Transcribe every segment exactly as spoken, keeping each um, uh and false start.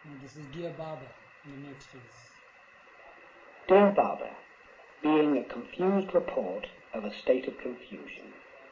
Now this is Dear Baba, and the next is... Dear Baba, being a confused report of a state of confusion.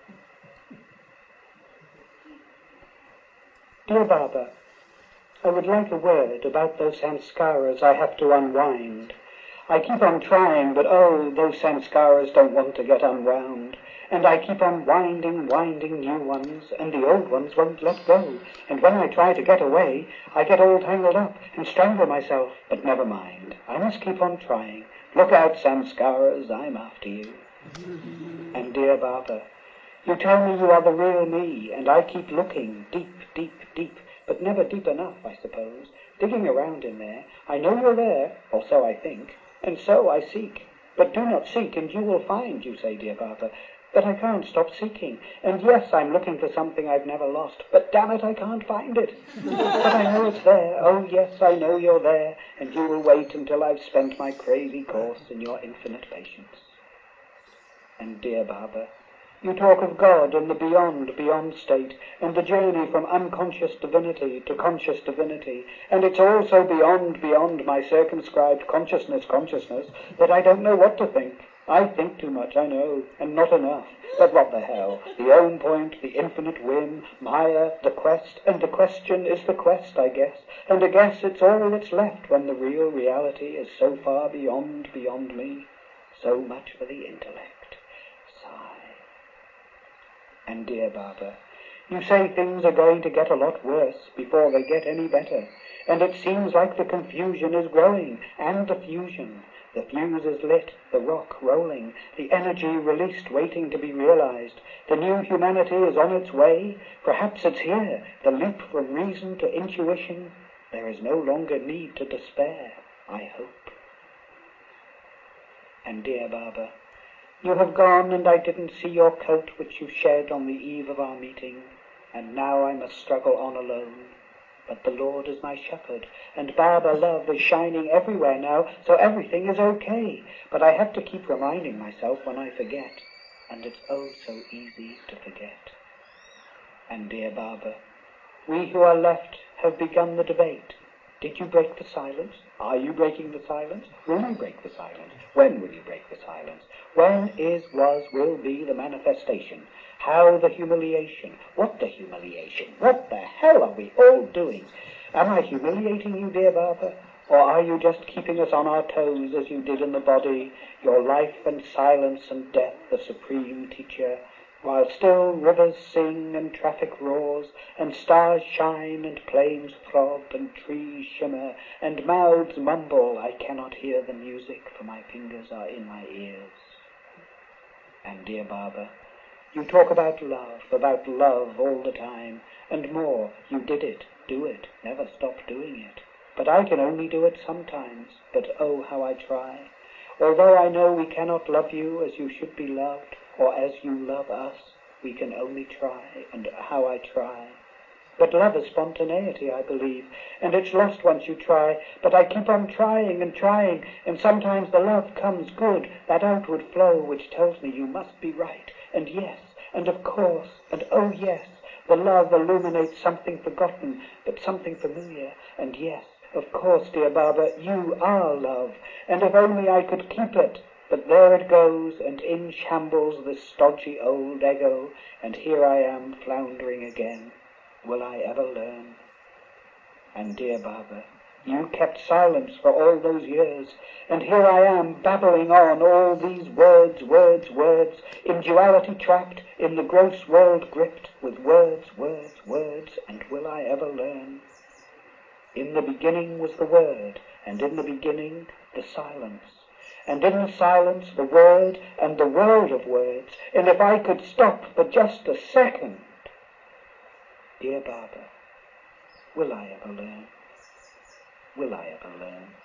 Dear Baba, I would like a word about those samskaras I have to unwind. I keep on trying, but oh, those samskaras don't want to get unwound. And I keep on winding, winding new ones, and the old ones won't let go. And when I try to get away, I get all tangled up and strangle myself. But never mind, I must keep on trying. Look out, samskaras, I'm after you. And dear Baba, you tell me you are the real me, and I keep looking deep, deep, deep, but never deep enough, I suppose. Digging around in there, I know you're there, or so I think, and so I seek. But do not seek, and you will find, you say, dear Baba. But I can't stop seeking, and yes, I'm looking for something I've never lost, but damn it, I can't find it. But I know it's there, oh yes, I know you're there, and you will wait until I've spent my crazy course in your infinite patience. And dear Baba, you talk of God and the beyond, beyond state, and the journey from unconscious divinity to conscious divinity, and it's all so beyond, beyond my circumscribed consciousness, consciousness, that I don't know what to think. I think too much, I know, and not enough. But what the hell? The own point, the infinite whim, Maya, the quest, and the question is the quest, I guess. And I guess it's all that's left when the real reality is so far beyond, beyond me. So much for the intellect. Sigh. And dear Baba, you say things are going to get a lot worse before they get any better. And it seems like the confusion is growing, and the fusion. The fuse is lit, the rock rolling, the energy released waiting to be realized. The new humanity is on its way. Perhaps it's here, the leap from reason to intuition. There is no longer need to despair, I hope. And dear Baba, you have gone and I didn't see your coat which you shed on the eve of our meeting, and now I must struggle on alone. But the Lord is my shepherd, and Baba love is shining everywhere now, so everything is okay. But I have to keep reminding myself when I forget, and it's oh so easy to forget. And dear Baba, we who are left have begun the debate. Did you break the silence? Are you breaking the silence? Will you break the silence? When will you break the silence? When is, was, will be the manifestation? How the humiliation? What the humiliation? What the hell are we all doing? Am I humiliating you, dear Baba? Or are you just keeping us on our toes as you did in the body, your life and silence and death, the supreme teacher, while still rivers sing and traffic roars, and stars shine and plains throb and trees shimmer, and mouths mumble, I cannot hear the music, for my fingers are in my ears. And dear Baba, you talk about love, about love all the time, and more, you did it, do it, never stop doing it. But I can only do it sometimes, but oh how I try. Although I know we cannot love you as you should be loved, or as you love us, we can only try, and how I try. But love is spontaneity, I believe, and it's lost once you try, but I keep on trying and trying, and sometimes the love comes good, that outward flow which tells me you must be right, and yes, and of course, and oh yes, the love illuminates something forgotten, but something familiar, and yes, of course, dear Baba, you are love, and if only I could keep it. But there it goes, and in shambles this stodgy old ego, and here I am floundering again. Will I ever learn? And dear Baba, you kept silence for all those years, and here I am babbling on all these words, words, words, in duality trapped, in the gross world gripped, with words, words, words, and will I ever learn? In the beginning was the Word, and in the beginning the silence. And in the silence the word and the world of words, and if I could stop for just a second. Dear Baba, will I ever learn? Will I ever learn?